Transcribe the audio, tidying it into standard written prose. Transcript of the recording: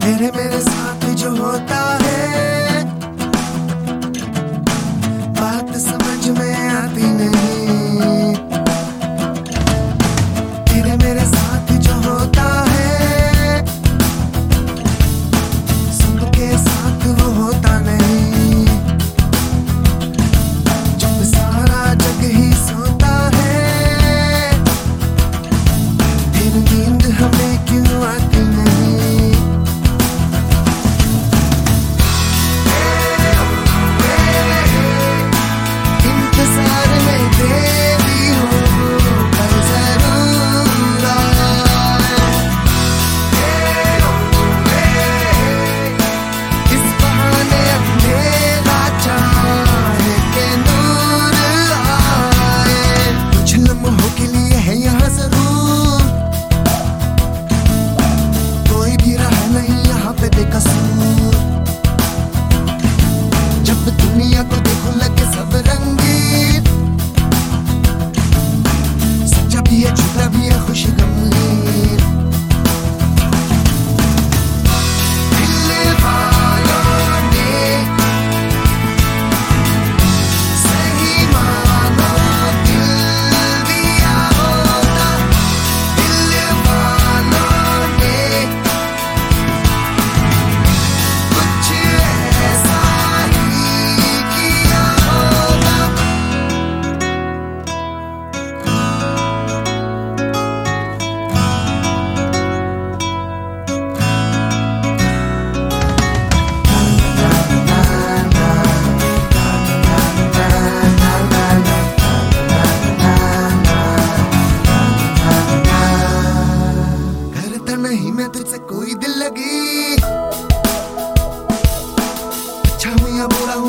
तेरे मेरे साथ जो होता है बात समझ में आती नहीं। तेरे मेरे साथ जो होता है सुख के साथ वो होता नहीं। जब सारा जग ही सोता है फिर नींद हमें क्यों आती नहीं। जब दुनिया को देखो लगे सब रंगीन, सच्चा भी है झूठा भी है खुश गमगीन। दिल वालों ने सही मानो दिल दिया होगा। दिल वालों ने कुछ ऐसा नहीं मैं तुझसे कोई दिल लगी। अच्छा हूँ या बुरा